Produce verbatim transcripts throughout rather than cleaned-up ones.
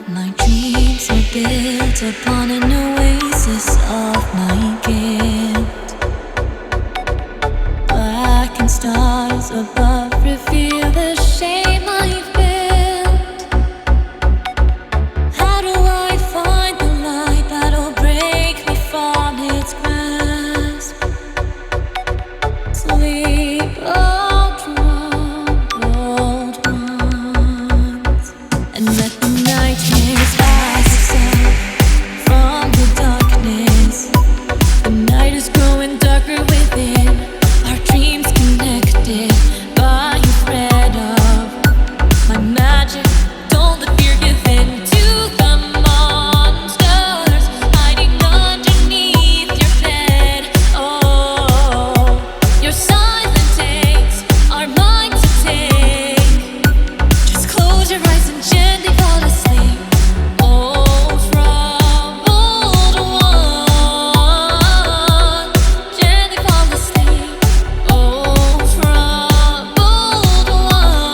My dreams are built upon an oasis of my guilt. Black and stars above reveal the shame I've built. How do I find the light that'll break me from its grasp? Sleep, oh troubled ones, and let the nightmares pass itself from the darkness. The night is growing darker within, our dreams connected by a thread of my magic. Don't let fear give in to the monsters hiding underneath your bed. Oh, your silent takes are mine to take. Just close your eyes and gently fall asleep. Oh, troubled one, gently fall asleep. Oh, troubled one.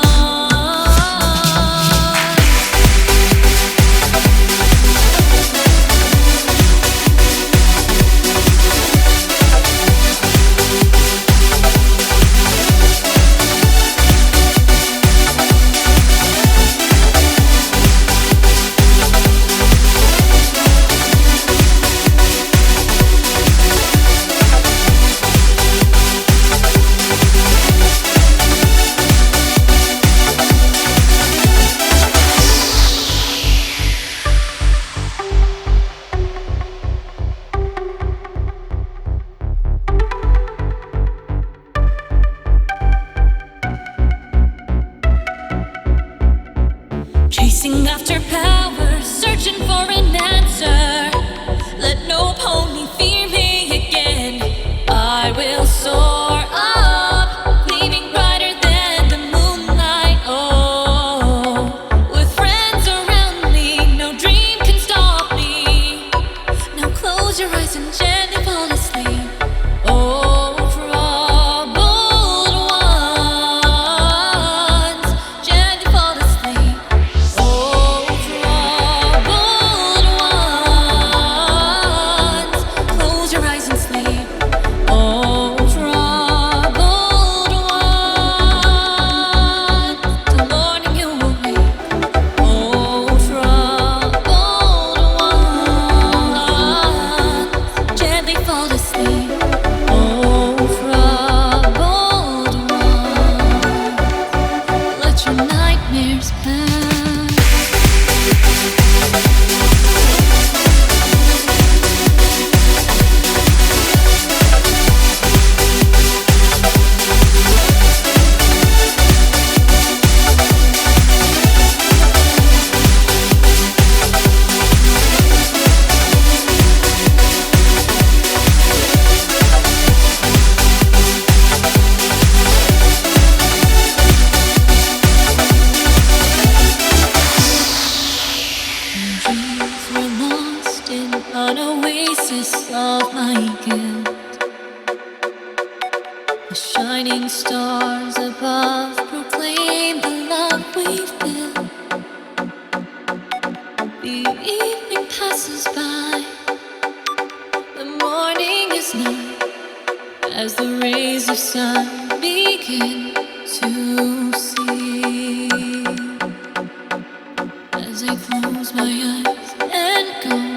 Chasing after power, searching for an answer. Let no pony fear me again. I will soar up, gleaming brighter than the moonlight. Oh, with friends around me, no dream can stop me. Now close your eyes and gently fall asleep. Oh, troubled ones, gently fall asleep. Oh, troubled ones, close your eyes and sleep. Oh, troubled ones, till morning you will wake. Oh, troubled ones, gently fall asleep. Oh, troubled ones, let your nightmares pass. Dreams were lost in an oasis of my guilt. The shining stars above proclaim the love we've built. The evening passes by, the morning is night, as the rays of sun begin to see. As I close my eyes and go